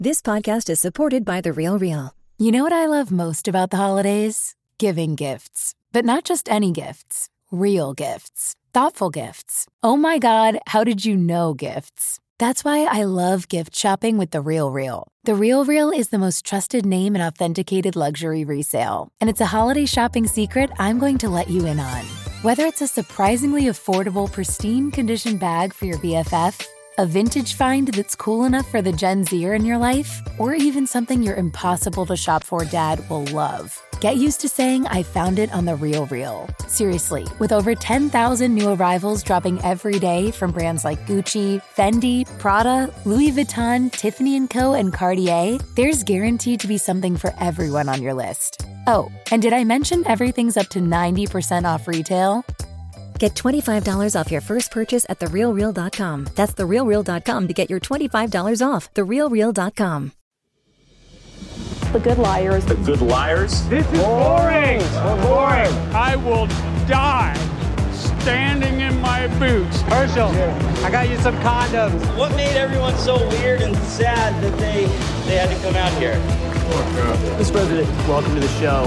This podcast is supported by The Real Real. You know what I love most about the holidays? Giving gifts. But not just any gifts. Real gifts. Thoughtful gifts. Oh my God, how did you know gifts? That's why I love gift shopping with The Real Real. The Real Real is the most trusted name in authenticated luxury resale. And it's a holiday shopping secret I'm going to let you in on. Whether it's a surprisingly affordable, pristine condition bag for your BFF, a vintage find that's cool enough for the Gen Zer in your life, or even something your impossible to shop for dad will love. Get used to saying I found it on The Real Real. Seriously, with over 10,000 new arrivals dropping every day from brands like Gucci, Fendi, Prada, Louis Vuitton, Tiffany & Co., and Cartier, there's guaranteed to be something for everyone on your list. Oh, and did I mention everything's up to 90% off retail? Get $25 off your first purchase at TheRealReal.com. That's TheRealReal.com to get your $25 off. TheRealReal.com. The Good Liars. The Good Liars? This is boring. We're boring. I will die standing in my boots. Herschel, I got you some condoms. What made everyone so weird and sad that they had to come out here? Mr. President, welcome to the show.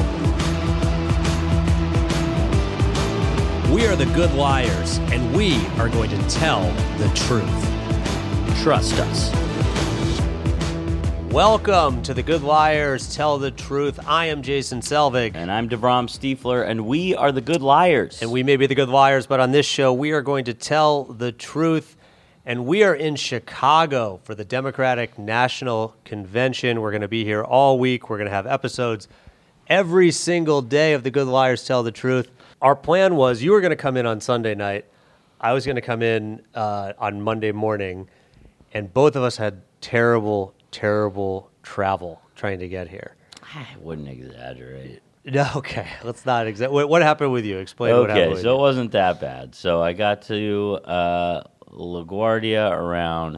We are the Good Liars, and we are going to tell the truth. Trust us. Welcome to the Good Liars Tell the Truth. I am Jason Selvig. And I'm DeVrom Stiefler, and we are the Good Liars. And we may be the Good Liars, but on this show, we are going to tell the truth. And we are in Chicago for the Democratic National Convention. We're going to be here all week. We're going to have episodes every single day of the Good Liars Tell the Truth. Our plan was you were going to come in on Sunday night. I was going to come in on Monday morning. And both of us had terrible travel trying to get here. I wouldn't exaggerate. No, okay. Let's not exaggerate. What happened with you? Explain what happened with you. Okay, so it wasn't that bad. So I got to LaGuardia around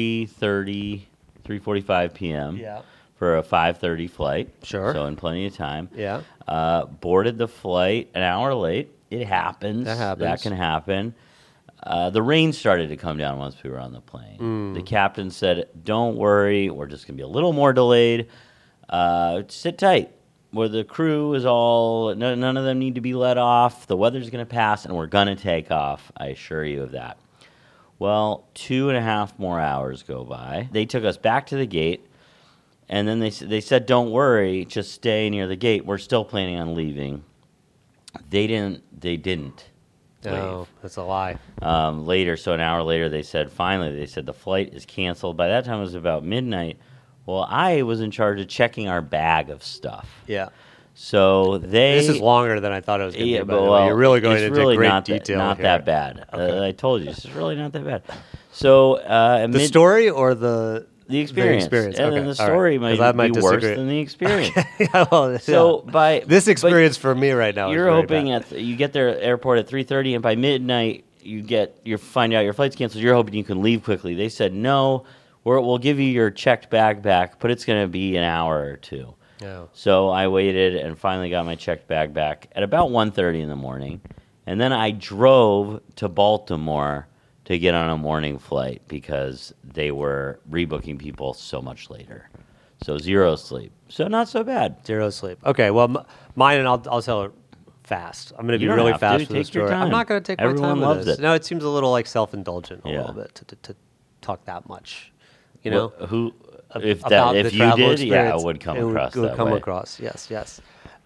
3:45 p.m. Yeah. For a 5:30 flight. Sure. So in plenty of time. Yeah. Boarded the flight an hour late. It happens. That can happen. The rain started to come down once we were on the plane. The captain said, "Don't worry, we're just going to be a little more delayed. Sit tight. Where the crew is all, none of them need to be let off. The weather's going to pass, and we're going to take off. I assure you of that." Well, 2.5 more hours go by. They took us back to the gate, and then they said, "Don't worry, just stay near the gate. We're still planning on leaving." They didn't. No, that's a lie. Later, so an hour later, they said the flight is canceled. By that time, it was about midnight. Well, I was in charge of checking our bag of stuff. Yeah. So This is longer than I thought it was going to be. Well, you're really going into really great detail not here. that bad. Okay. I told you, this is really not that bad. So the story or the experience. And then the story might be worse than the experience. Yeah, well, so this experience for me right now, you're hoping you get there airport at 3:30, and by midnight you find out your flight's canceled. You're hoping you can leave quickly. They said no. We'll give you your checked bag back, but it's going to be an hour or two. Yeah. So I waited and finally got my checked bag back at about 1:30 in the morning, and then I drove to Baltimore to get on a morning flight because they were rebooking people so much later. So 0 sleep. So not so bad. 0 sleep. Okay, well, mine, and I'll tell it fast. I'm going to be really fast with the story. I'm not going to take my time with Everyone loves this. it. No, it seems a little like self-indulgent a little bit to talk that much. You know? If you did, yeah, it would come across that way. It would come across, yes.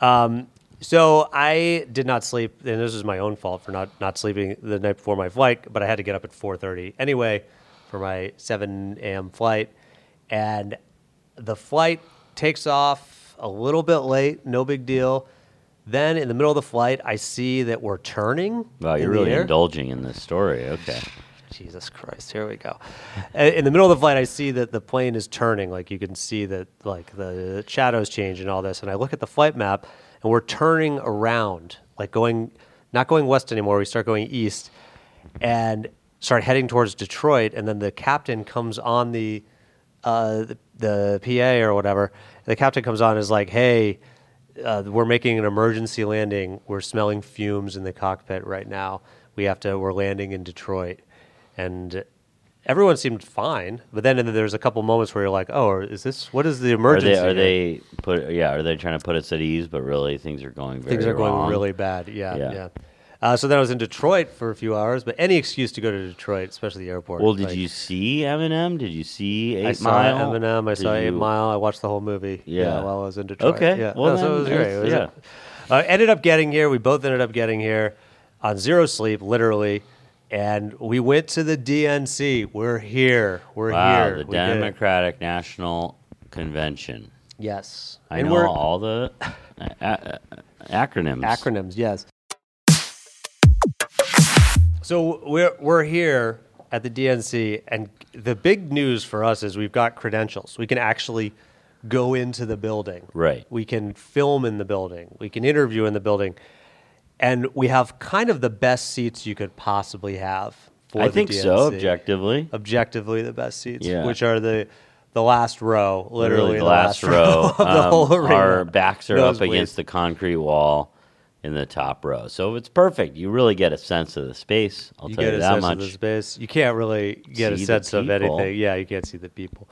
So I did not sleep, and this was my own fault for not sleeping the night before my flight, but I had to get up at 4:30 anyway for my 7 a.m. flight. And the flight takes off a little bit late, no big deal. Then in the middle of the flight, I see that we're turning. Wow, you're really indulging in this story. Okay. Jesus Christ, here we go. In the middle of the flight, I see that the plane is turning. Like, you can see that, like, the shadows change and all this. And I look at the flight map, and we're turning around, like not going west anymore. We start going east and start heading towards Detroit. And then the captain comes on the PA or whatever. The captain comes on and is like, "Hey, we're making an emergency landing. We're smelling fumes in the cockpit right now. We're landing in Detroit." And everyone seemed fine. But then there's a couple moments where you're like, oh, what is the emergency? Are they trying to put us at ease, but really things are going very wrong? Things are going really bad. Yeah. So then I was in Detroit for a few hours, but any excuse to go to Detroit, especially the airport. Well, did you see Eminem? Did you see 8 Mile? I saw Eminem. I saw 8 Mile. I watched the whole movie while I was in Detroit. Okay. Yeah. Well, so it was great. Ended up getting here. We both ended up getting here on zero sleep, literally. And we went to the DNC. We're here. We're here. The Democratic National Convention. Yes. I know all the acronyms. Acronyms, yes. So we're here at the DNC, and the big news for us is we've got credentials. We can actually go into the building. Right. We can film in the building. We can interview in the building. And we have kind of the best seats you could possibly have for the DNC. I think so, objectively. Objectively the best seats, yeah. Which are the last row, literally the last row of the whole arena. Our backs are up against the concrete wall in the top row. So it's perfect. You really get a sense of the space. I'll tell you that much. You get a sense of the space. You can't really get a sense of anything. Yeah, you can't see the people.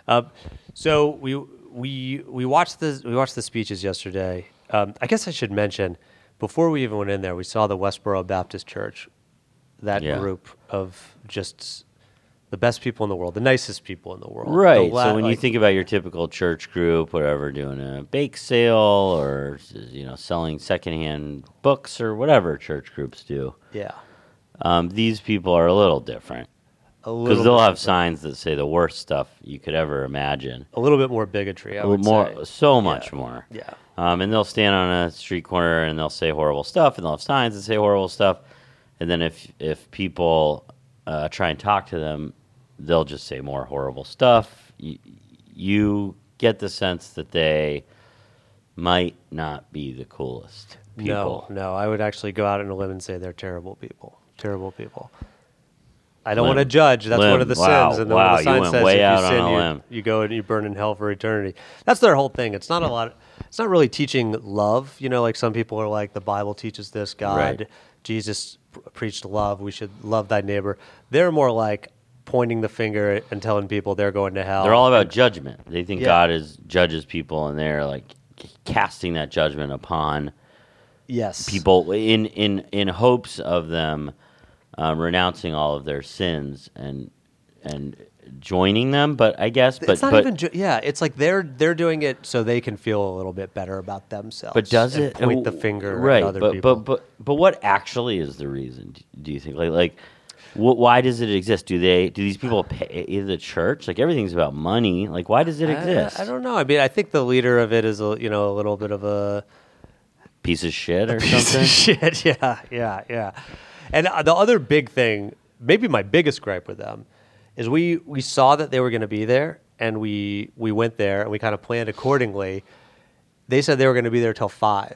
So we watched the speeches yesterday. I guess I should mention, before we even went in there, we saw the Westboro Baptist Church, that group of just the best people in the world, the nicest people in the world. Right. So when you think about your typical church group, whatever, doing a bake sale or selling secondhand books or whatever church groups do. Yeah. These people are a little different. Because they'll have signs that say the worst stuff you could ever imagine. A little bit more bigotry, I would say. So much more. Yeah. And they'll stand on a street corner and they'll say horrible stuff, and they'll have signs that say horrible stuff. And then if people try and talk to them, they'll just say more horrible stuff. You get the sense that they might not be the coolest people. No, I would actually go out on a limb and say they're terrible people. Terrible people. I don't want to judge. That's one of the sins. And one of the signs says if you sin, you go and you burn in hell for eternity. That's their whole thing. It's not really teaching love. Like some people are like, the Bible teaches this, God, Jesus preached love. We should love thy neighbor. They're more like pointing the finger and telling people they're going to hell. They're all about judgment. They think God judges people, and they're like casting that judgment upon people in hopes of them renouncing all of their sins and joining them. But I guess, it's not even. It's like they're doing it so they can feel a little bit better about themselves. But does it point the finger at other people? But what actually is the reason? Do you think like? Why does it exist? Do these people pay the church? Like, everything's about money. Like, why does it exist? I don't know. I mean, I think the leader of it is a little bit of a piece of shit or something. Piece of shit. Yeah. And the other big thing, maybe my biggest gripe with them, is we saw that they were going to be there, and we went there and we kind of planned accordingly. They said they were going to be there till 5,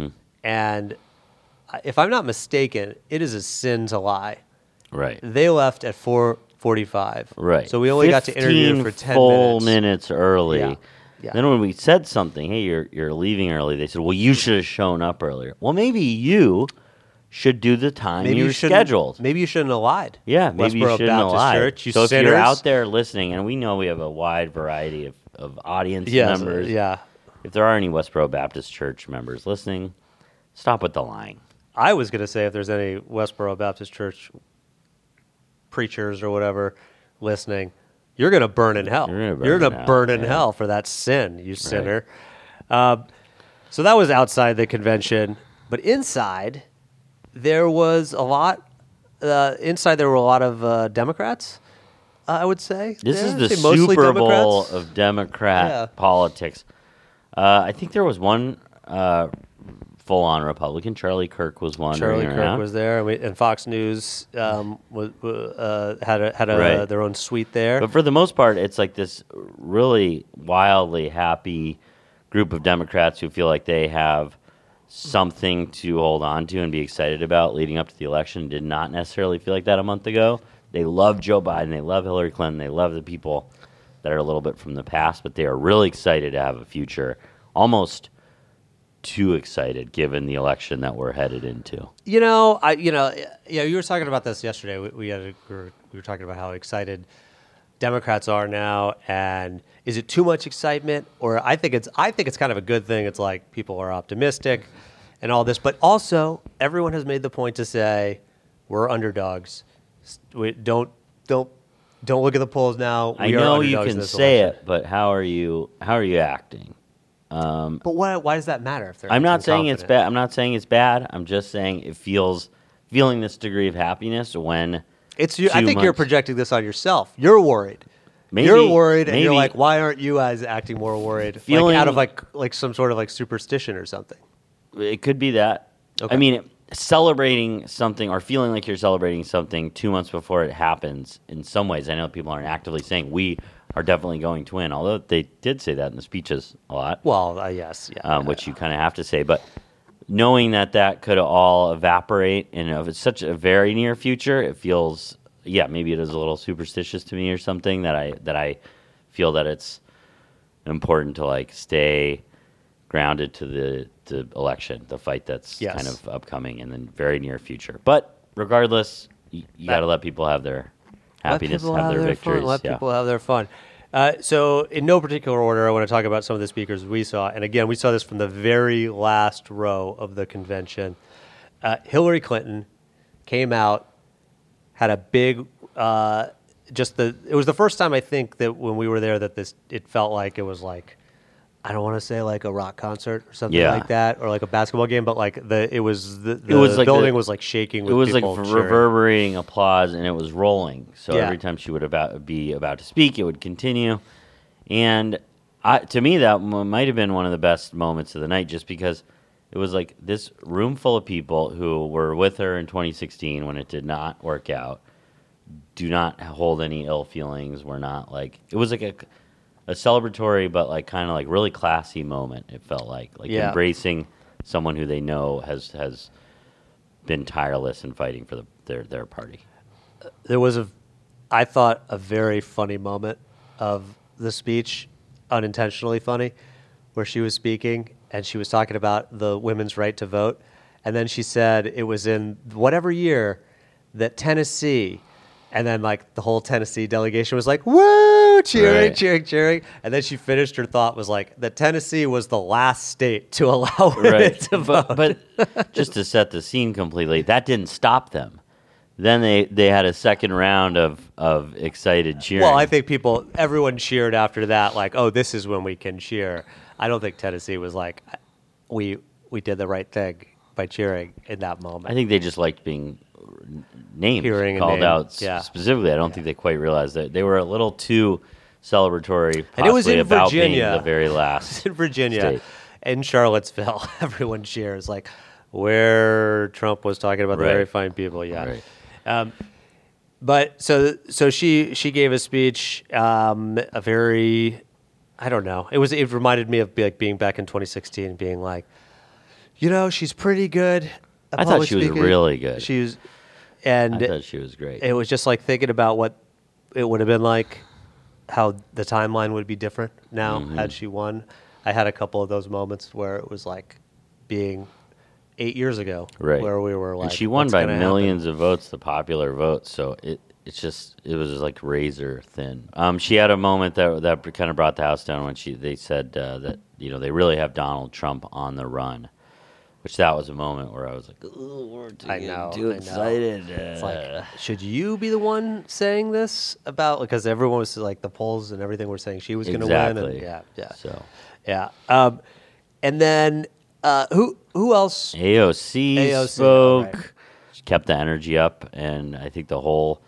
and if I'm not mistaken, it is a sin to lie. Right. They left at 4:45. Right. So we only got to interview for 10 full minutes early. Yeah. Then when we said something, hey, you're leaving early, they said, well, you should have shown up earlier. Well, maybe you should do the time you scheduled. Maybe you shouldn't have lied. Yeah, maybe you shouldn't have lied. Church, so if you're out there listening, and we know we have a wide variety of audience members. Yeah. If there are any Westboro Baptist Church members listening, stop with the lying. I was going to say if there's any Westboro Baptist Church preachers or whatever listening, you're going to burn in hell. You're going to burn in hell for that sin, you sinner. So that was outside the convention. But inside, there was a lot. There were a lot of Democrats, I would say. This is the Super Bowl of Democrat politics. I think there was one full-on Republican. Charlie Kirk was wandering around. Charlie Kirk was there, and Fox News had their own suite there. But for the most part, it's like this really wildly happy group of Democrats who feel like they have something to hold on to and be excited about leading up to the election. Did not necessarily feel like that a month ago. They love Joe Biden. They love Hillary Clinton. They love the people that are a little bit from the past, but they are really excited to have a future. Almost too excited given the election that we're headed into. You were talking about this yesterday. We we were talking about how excited Democrats are now, and is it too much excitement? Or I think it's kind of a good thing. It's like people are optimistic and all this, but also everyone has made the point to say we're underdogs. Don't look at the polls now. I know you can say it, but how are you acting? But why does that matter? If they're I'm not saying it's bad. I'm not saying it's bad. I'm just saying it feeling this degree of happiness when. I think you're projecting this on yourself. You're worried. You're worried, and you're like, why aren't you guys acting more worried? Out of like some sort of like superstition or something. It could be that. Okay. I mean, celebrating something or feeling like you're celebrating something 2 months before it happens. In some ways, I know people aren't actively saying we are definitely going to win, although they did say that in the speeches a lot. Well, yes, yeah, which you kind of have to say, but. Knowing that could all evaporate, and if it's such a very near future, it feels, maybe it is a little superstitious to me or something that I feel that it's important to like stay grounded to the election, the fight that's kind of upcoming in the very near future. But regardless, you got to let people have their happiness, have their victories. Let people have their fun. So in no particular order, I want to talk about some of the speakers we saw. And again, we saw this from the very last row of the convention. Hillary Clinton came out, had a big, it was the first time I think that when we were there that it felt like it was like, I don't want to say like a rock concert or something like that, or like a basketball game, but like the building was like shaking with people. It was like reverberating applause, and it was rolling. So every time she would be about to speak, it would continue. And to me, that might have been one of the best moments of the night, just because it was like this room full of people who were with her in 2016 when it did not work out. Do not hold any ill feelings. We're not like it was like a celebratory, but like kind of like really classy moment. It felt like embracing someone who they know has been tireless in fighting for their party. There was I thought a very funny moment of the speech, unintentionally funny, where she was speaking and she was talking about the women's right to vote, and then she said it was in whatever year that Tennessee. And then, like, the whole Tennessee delegation was like, woo, cheering. And then she finished her thought was like, that Tennessee was the last state to allow women to vote. But just to set the scene completely, that didn't stop them. Then they had a second round of excited cheering. Well, I think everyone cheered after that, like, oh, this is when we can cheer. I don't think Tennessee was like, we did the right thing by cheering in that moment. I think they just liked being named, called out specifically. I don't think they quite realized that they were a little too celebratory, and it was in about Virginia, being the very last. In Virginia, state. In Charlottesville, everyone cheers like where Trump was talking about the very fine people. Yeah, right. But so she gave a speech, a very, I don't know. It reminded me of being back in 2016, being like, she's pretty good. I thought she was really good. I thought she was great. It was just like thinking about what it would have been like, how the timeline would be different now had she won. I had a couple of those moments where it was like being 8 years ago, where we were like, and she won by millions of votes, the popular vote. So it was just like razor thin. She had a moment that kind of brought the house down when they said that they really have Donald Trump on the run. Which that was a moment where I was like, "Oh, we're too excited." It's like, should you be the one saying this about? Because everyone was like, the polls and everything were saying she was going to win. And and then who else? AOC spoke. Right. She kept the energy up, and I think the whole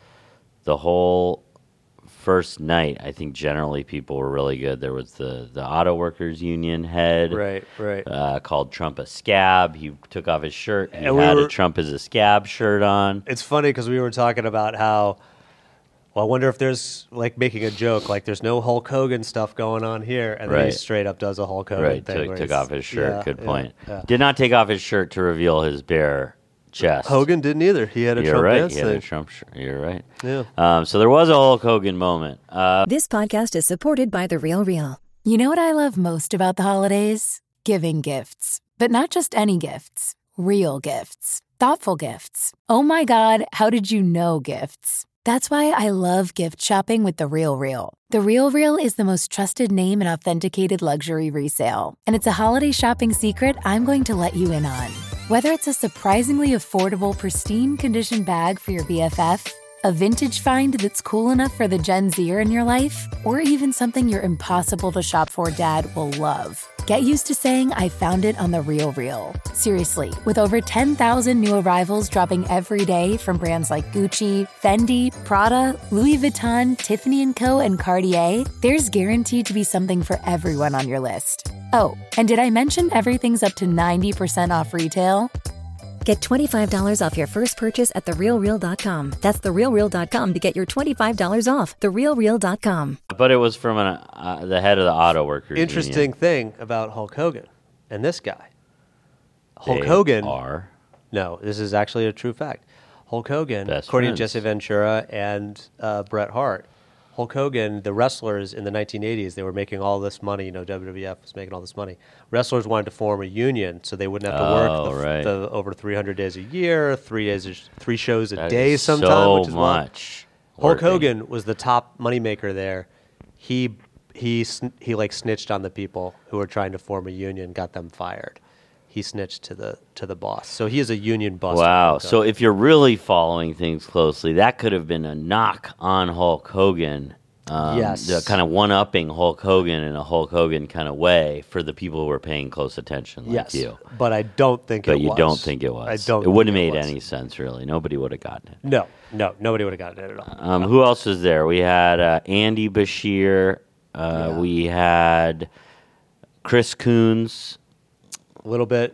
first night, I think generally people were really good. There was the auto workers union head, called Trump a scab. He took off his shirt. He had a Trump is a scab shirt on. It's funny because we were talking about how, I wonder if there's like making a joke, like there's no Hulk Hogan stuff going on here, and then he straight up does a Hulk Hogan thing. Took off his shirt. Good point. Yeah. Did not take off his shirt to reveal his bare chest. Hoggan didn't either. He had a Trump dance thing. He had a Trump shirt. You're right. Yeah. So there was a Hulk Hogan moment. This podcast is supported by The Real Real. You know what I love most about the holidays? Giving gifts. But not just any gifts. Real gifts. Thoughtful gifts. Oh my God, how did you know gifts? That's why I love gift shopping with The RealReal. The RealReal is the most trusted name in authenticated luxury resale. And it's a holiday shopping secret I'm going to let you in on. Whether it's a surprisingly affordable, pristine condition bag for your BFF, a vintage find that's cool enough for the Gen Zer in your life, or even something your impossible to shop for dad will love. Get used to saying I found it on The RealReal. Seriously, with over 10,000 new arrivals dropping every day from brands like Gucci, Fendi, Prada, Louis Vuitton, Tiffany & Co., and Cartier, there's guaranteed to be something for everyone on your list. Oh, and did I mention everything's up to 90% off retail? Get $25 off your first purchase at TheRealReal.com. That's TheRealReal.com to get your $25 off. TheRealReal.com. But it was from the head of the auto workers. Interesting union. thing about Hulk Hogan and this guy. Hulk They Hogan. are. No, this is actually a true fact. Hulk Hogan, Best according friends. to Jesse Ventura and Bret Hart, Hulk Hogan, the wrestlers in the 1980s, they were making all this money. WWF was making all this money. Wrestlers wanted to form a union so they wouldn't have to work the over 300 days a year, 3 shows a day sometime, so which is much. Hulk Hogan was the top moneymaker there. He like snitched on the people who were trying to form a union, got them fired. He snitched to the boss. So he is a union buster. Wow. So if you're really following things closely, that could have been a knock on Hulk Hogan. Yes. The kind of one-upping Hulk Hogan in a Hulk Hogan kind of way for the people who were paying close attention like yes, you. but I don't think it was. But you don't think it was. I don't. It wouldn't have think made it was. any sense, really. Nobody would have gotten it. No, nobody would have gotten it at all. Who else was there? We had Andy Bashir. We had Chris Coons. A little bit.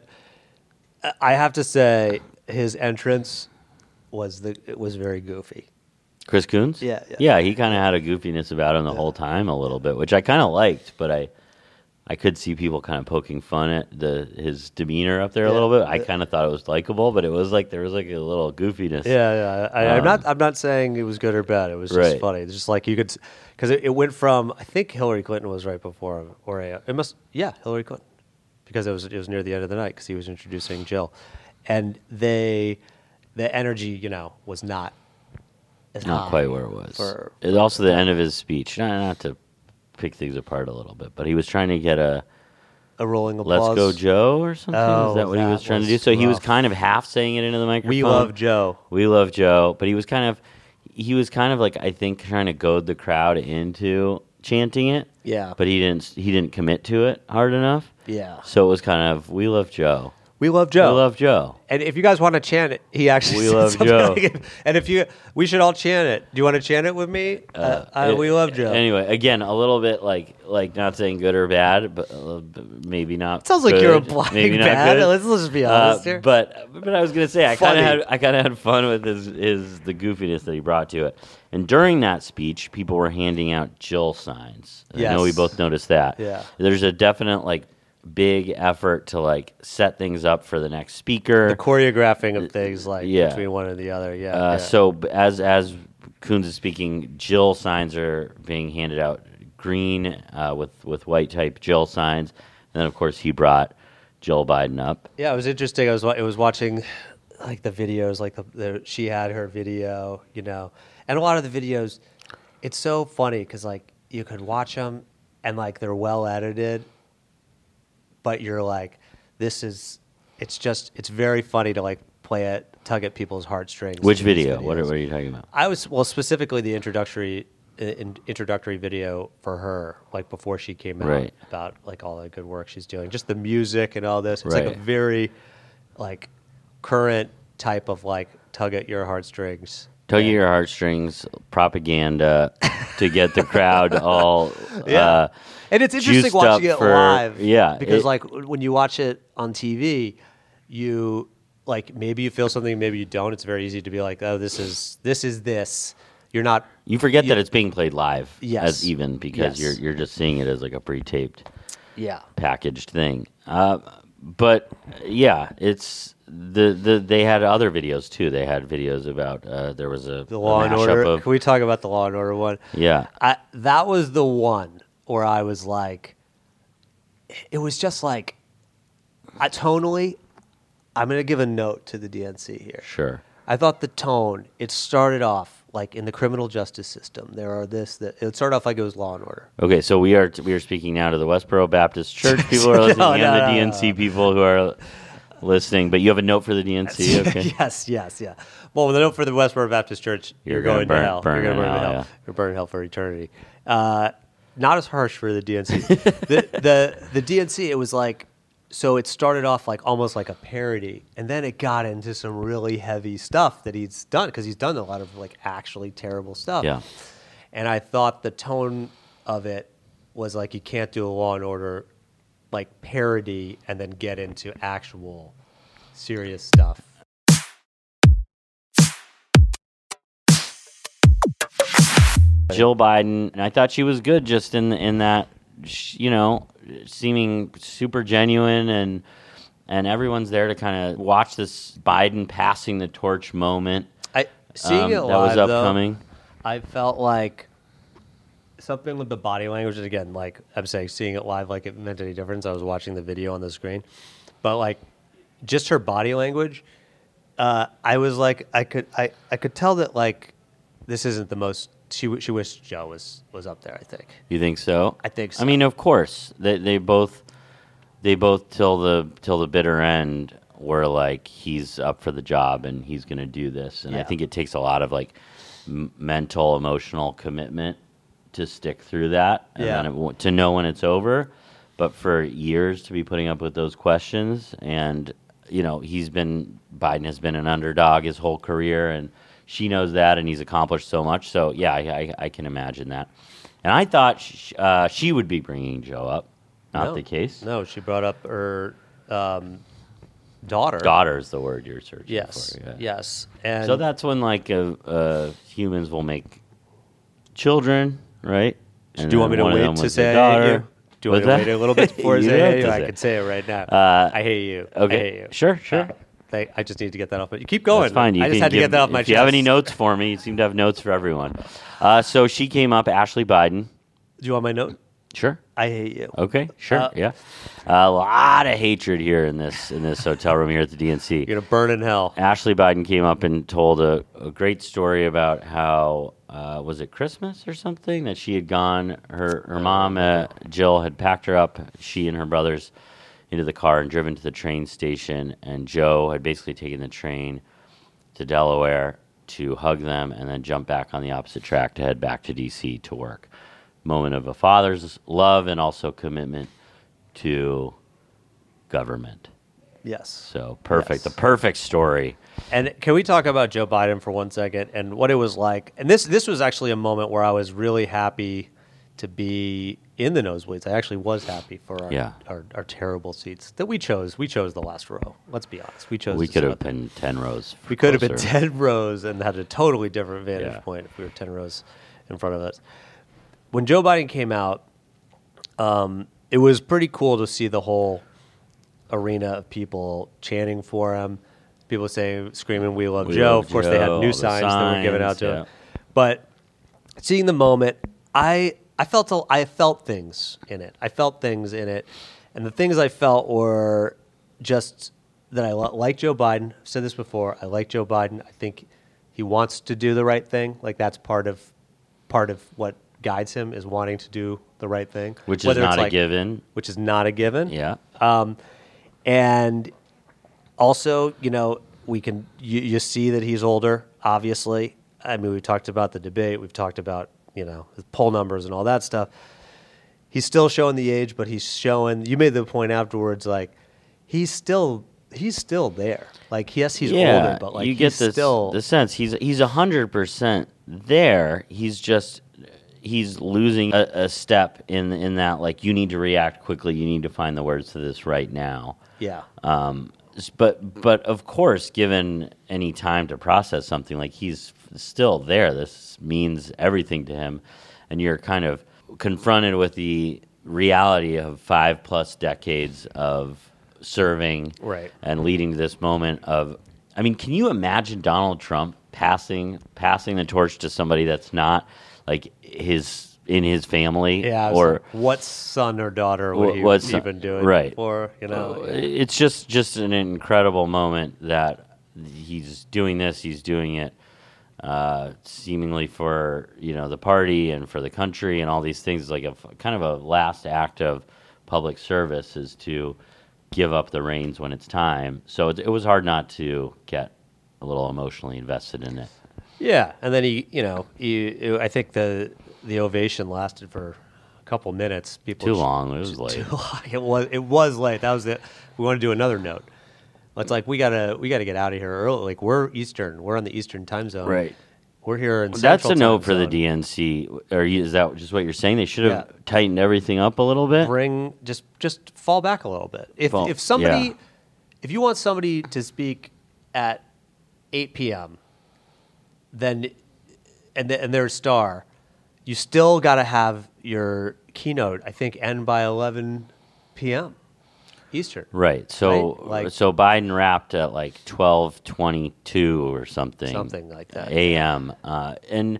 I have to say, his entrance was very goofy. Chris Coons? Yeah. Yeah, he kind of had a goofiness about him the whole time a little bit, which I kind of liked, but I could see people kind of poking fun at his demeanor up there a little bit. I kind of thought it was likable, but it was like there was like a little goofiness. Yeah. I'm not saying it was good or bad. It was just funny. It's just like you could, because it went from, I think Hillary Clinton was right before him, or Hillary Clinton, because it was near the end of the night because he was introducing Jill, and the energy was not as Not high quite where it was. for- It's also the end of his speech. Not to pick things apart a little bit, but he was trying to get a rolling applause. "Let's Go Joe" or something. Oh, Is that what he that was trying to do? was So he was rough. kind of half saying it into the microphone. We love Joe. We love Joe, but he was kind of like, I think, trying to goad the crowd into chanting it. Yeah. But he didn't commit to it hard enough. Yeah. So it was kind of, we love Joe. We love Joe. We love Joe. And if you guys want to chant it, he actually We said love something Joe. like it. And we should all chant it. Do you want to chant it with me? We love Joe. Anyway, again, a little bit like not saying good or bad, but maybe not. Sounds like good, you're implying maybe not bad. good. Let's just be honest here. But I was gonna say I kind Funny. of had fun with the goofiness that he brought to it. And during that speech, people were handing out Jill signs. Yes. I know we both noticed that. Yeah. There's a definite big effort to set things up for the next speaker. The choreographing of things between one and the other. Yeah. So as Coons is speaking, Jill signs are being handed out, green with white type Jill signs, and then of course he brought Jill Biden up. Yeah, it was interesting. I was watching the videos, she had her video, and a lot of the videos. It's so funny because you could watch them and they're well edited, but you're like, it's very funny to play it, tug at people's heartstrings. Which in these video? What videos. are you talking about? I was specifically the introductory video for her, before she came out, Right. about all the good work she's doing, just the music and all this. It's Right. a very current type of tug at your heartstrings. Tug at your heartstrings propaganda to get the crowd all Yeah. And it's interesting juiced watching up it live. Yeah, Because when you watch it on TV, you maybe you feel something, maybe you don't. It's very easy to be like, oh, this is this. You're not. you forget that it's being played live Yes. as even because Yes. you're just seeing it as a pre-taped Yeah. packaged thing. But yeah, it's they had other videos too. They had videos about there was the Law and mashup Order. of Can we talk about the Law and Order one? yeah. That was the one where I was it was just tonally, I'm going to give a note to the DNC here. Sure. I thought the tone, it started off like in the criminal justice system. There are this, that. It started off like it was Law and Order. Okay, so we are speaking now to the Westboro Baptist Church people who are listening, and the DNC people who are listening. But you have a note for the DNC, okay? Yes, yeah. Well, with a note for the Westboro Baptist Church, you're going to hell. You're going to burn in hell. Yeah. You're burning hell for eternity. Not as harsh for the DNC. the DNC, it was like, so it started off like almost like a parody, and then it got into some really heavy stuff that he's done, because he's done a lot of like actually terrible stuff. Yeah. And I thought the tone of it was like, you can't do a Law and Order like parody and then get into actual serious stuff. Jill Biden, and I thought she was good just in that, seeming super genuine, and everyone's there to kind of watch this Biden passing the torch moment. Seeing it live, that was upcoming. Though, I felt like something with the body language, again, like I'm saying, seeing it live, like it meant any difference. I was watching the video on the screen, but like just her body language, I was like, I could tell that like this isn't the most. She wished Joe was up there, I think. You think so? I think so. I mean, of course, they both till the bitter end were like, he's up for the job and he's going to do this. And I think it takes a lot of like mental, emotional commitment to stick through that and then to know when it's over. But for years to be putting up with those questions, and Biden has been an underdog his whole career, and she knows that, and he's accomplished so much. So, yeah, I can imagine that. And I thought she would be bringing Joe up. Not the case. No, she brought up her daughter. Daughter is the word you're searching for. Yeah. Yes. And so that's when, like, humans will make children, right? And do you want me to wait to say I hate you? Do you want me to wait a little bit before I say I hate you? I can say it right now. I hate you. Okay. I hate you. Sure. I just need to get that off. But you keep going. That's fine. I just had to get that off my chest. If you have any notes for me, you seem to have notes for everyone. So she came up, Ashley Biden. Do you want my note? Sure. I hate you. Okay, sure, yeah. A lot of hatred here in this hotel room here at the DNC. You're going to burn in hell. Ashley Biden came up and told a great story about how, was it Christmas or something, that she had gone, her mom, Jill, had packed her up, she and her brothers, into the car and driven to the train station, and Joe had basically taken the train to Delaware to hug them and then jump back on the opposite track to head back to D.C. to work. Moment of a father's love and also commitment to government. Yes. So perfect. Yes. The perfect story. And can we talk about Joe Biden for 1 second and what it was like? And this was actually a moment where I was really happy to be in the nosebleeds. I actually was happy for our terrible seats that we chose. We chose the last row. Let's be honest. We could have been 10 rows. We could have been 10 rows and had a totally different vantage point if we were 10 rows in front of us. When Joe Biden came out, it was pretty cool to see the whole arena of people chanting for him. People screaming, "We love Joe." Of course, they had new signs that were given out to him. But seeing the moment, I felt things in it. And the things I felt were just that I like Joe Biden. I've said this before. I like Joe Biden. I think he wants to do the right thing. Like that's part of what guides him is wanting to do the right thing, which is not a given. Which is not a given. Yeah. And also, you see that he's older. Obviously, I mean, we talked about the debate. We've talked about the poll numbers and all that stuff. He's still showing the age, but he's showing. You made the point afterwards, like he's still there. Like yes, he's older, but like you get the sense he's 100% there. He's losing a step in that, like, you need to react quickly. You need to find the words to this right now. Yeah. But of course, given any time to process something, like he's still there. This means everything to him. And you're kind of confronted with the reality of 5+ decades of serving and leading to this moment of, I mean, can you imagine Donald Trump passing the torch to somebody that's not like in his family, or like, what son or daughter would he even do it for? It's just an incredible moment that he's doing this. He's doing it seemingly for the party and for the country and all these things. It's like a kind of a last act of public service is to give up the reins when it's time. So it was hard not to get a little emotionally invested in it. Yeah, and then I think the ovation lasted for a couple minutes. People too long. It was late. Too long. It was late. That was it. We want to do another note. It's like we gotta get out of here early. Like we're Eastern. We're on the Eastern time zone. Right. We're here in That's Central a note time for zone. the DNC. Or is that just what you're saying? They should have tightened everything up a little bit. Just fall back a little bit. If you want somebody to speak at 8 p.m. then and they're a star, you still got to have your keynote, I think, end by 11 p.m. Eastern. Right. So right? so Biden wrapped at like 12:22 or something. Something like that. A.m. And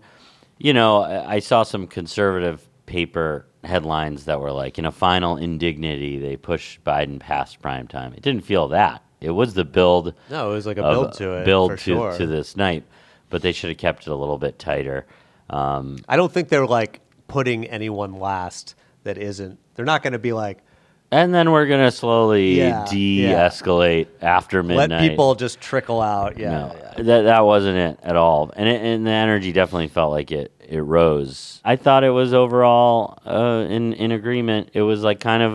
I saw some conservative paper headlines that were like, in a final indignity, they pushed Biden past prime time. It didn't feel that. It was the build. No, it was like a build to it. To this night. But they should have kept it a little bit tighter. I don't think they're like putting anyone last that isn't. They're not going to be like. And then we're going to slowly de-escalate after midnight. Let people just trickle out. That wasn't it at all. And the energy definitely felt like it rose. I thought it was overall in agreement. It was like kind of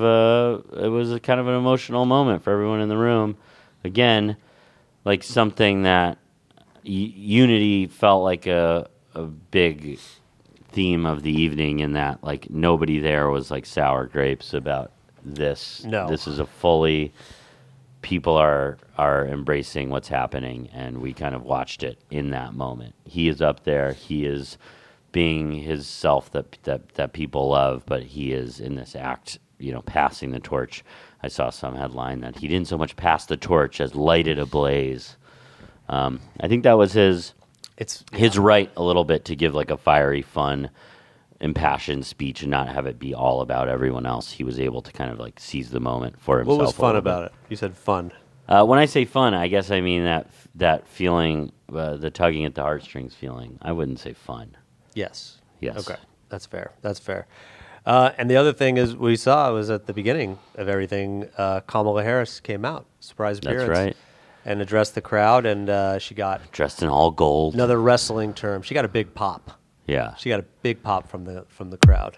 an emotional moment for everyone in the room. Again, like something that unity felt like a big theme of the evening, in that like nobody there was like sour grapes about this. No. This is a fully, people are embracing what's happening, and we kind of watched it in that moment. He is up there. He is being his self that people love, but he is in this act, passing the torch. I saw some headline that he didn't so much pass the torch as light it ablaze. I think that was his right a little bit to give like a fiery, fun, impassioned speech and not have it be all about everyone else. He was able to kind of like seize the moment for himself. What was fun about it? You said fun. When I say fun, I guess I mean that feeling, the tugging at the heartstrings feeling. I wouldn't say fun. Yes. Okay. That's fair. And the other thing is we saw was at the beginning of everything, Kamala Harris came out, surprise appearance. That's right. And addressed the crowd, and she got dressed in all gold. Another wrestling term. She got a big pop. Yeah. She got a big pop from the crowd.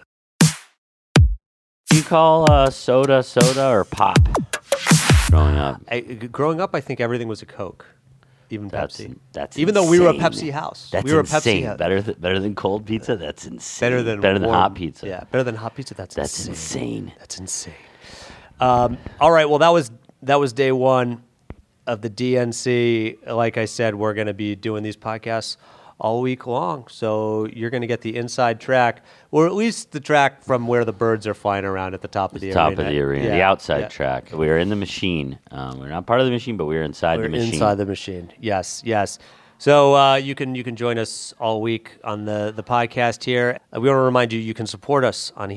Do you call soda or pop growing up? Growing up, I think everything was a Coke, even Pepsi. That's even insane. Though we were a Pepsi house. That's we were insane. A Pepsi house. Better than cold pizza. That's insane. Better than hot pizza. Yeah, better than hot pizza. That's insane. That's insane. All right. Well, that was day one of the DNC. Like I said, we're going to be doing these podcasts all week long. So you're going to get the inside track, or at least the track from where the birds are flying around at the top of the arena. Top of the arena, the outside track. We're in the machine. We're not part of the machine, but we're inside the machine. Inside the machine. Yes. So you can join us all week on the podcast here. We want to remind you can support us on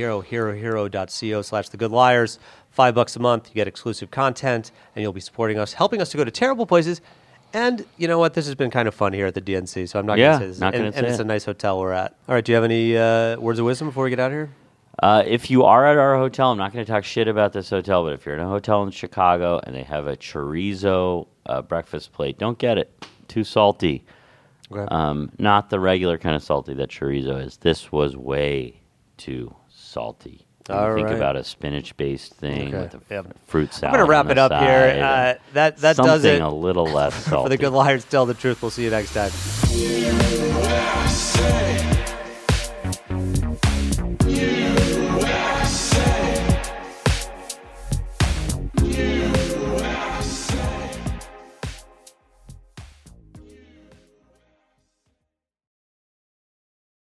herohero.co/thegoodliars. $5 a month, you get exclusive content, and you'll be supporting us, helping us to go to terrible places. And you know what? This has been kind of fun here at the DNC, so I'm not going to say this. And it's a nice hotel we're at. All right, do you have any words of wisdom before we get out of here? If you are at our hotel, I'm not going to talk shit about this hotel, but if you're in a hotel in Chicago and they have a chorizo breakfast plate, don't get it. Too salty. Okay. Not the regular kind of salty that chorizo is. This was way too salty. Think about a spinach-based thing with a fruit salad. I'm going to wrap it up here. That does it. Something a little less salty. For the Good Liars Tell the Truth. We'll see you next time.